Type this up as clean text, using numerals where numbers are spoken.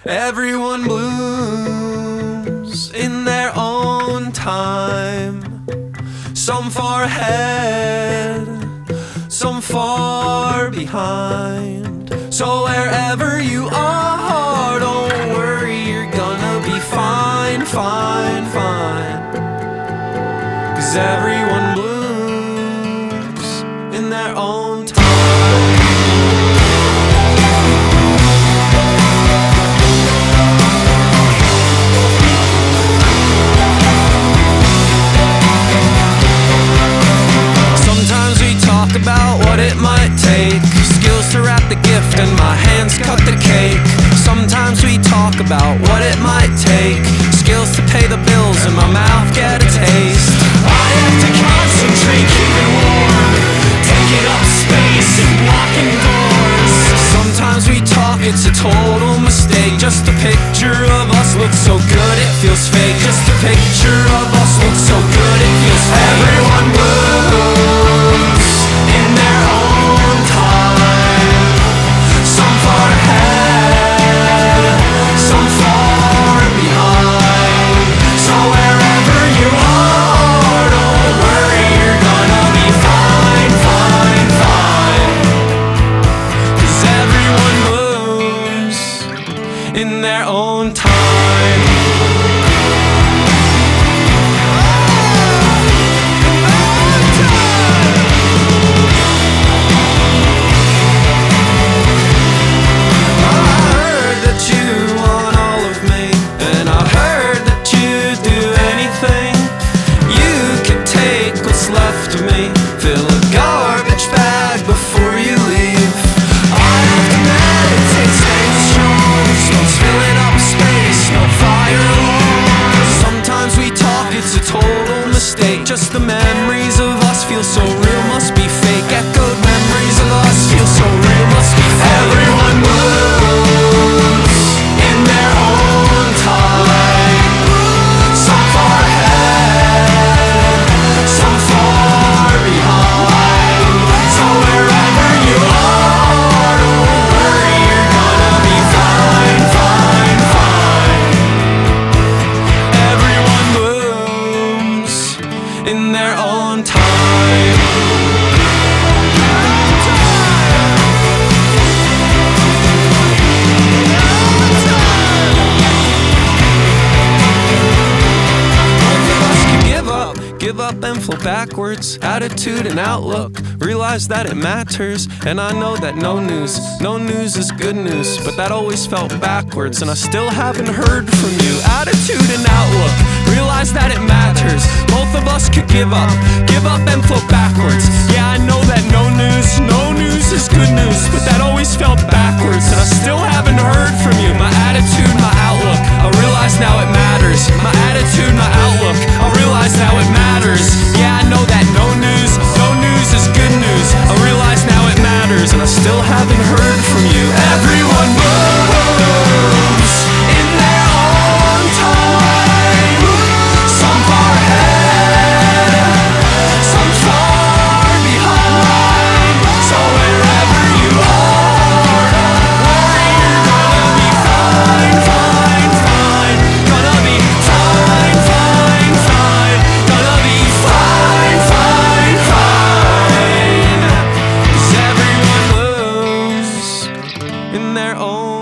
Everyone blooms in their own time, some far ahead, some far behind. So wherever you are, don't worry, you're gonna be fine, fine, fine. 'Cause everyone blooms in their own time. About what it might take, skills to wrap the gift and my hands cut the cake. Sometimes we talk about what it might take, skills to pay the bills and my mouth get a taste. I have to concentrate, keep it warm, taking up space and blocking doors. Sometimes we talk, it's a total mistake. Just a picture of us looks so good it feels fake. Just a picture of us looks so good it feels fake. Everyone moves in their own time, some far ahead, some far behind. So wherever you are, don't worry, you're gonna be fine, fine, fine. 'Cause everyone moves in their own time. Fill a garbage bag before you leave. I have to meditate, stay strong. Smoke's filling up space, no fire alarm. Sometimes we talk, it's a total mistake. Just the memories of us feel so real, must be fake. Echoed memories of us feel so real, must be fake. Everyone moves in their own time, some far ahead, some far behind. So wherever you are, don't worry, you're gonna be fine, fine, fine. Everyone blooms in their own time. Give up and flow backwards, attitude and outlook. Realize that it matters, and I know that no news is good news. But that always felt backwards, and I still haven't heard from you. Attitude and outlook, realize that it matters. Both of us could give up and flow backwards. Yeah, I know that no news is good news. But that always felt backwards, and I still haven't heard from you. My attitude, my outlook, I realize now it matters. My attitude, my outlook, I realize now it matters. Yeah, I know that no news is good news. I realize now it matters, and I still haven't heard from you. Everyone moves in their own time, some far ahead, some far behind. So wherever you are, don't worry, you're gonna be fine, fine, fine. Gonna be fine, fine, fine. Gonna be fine, fine, fine. 'Cause everyone moves in their own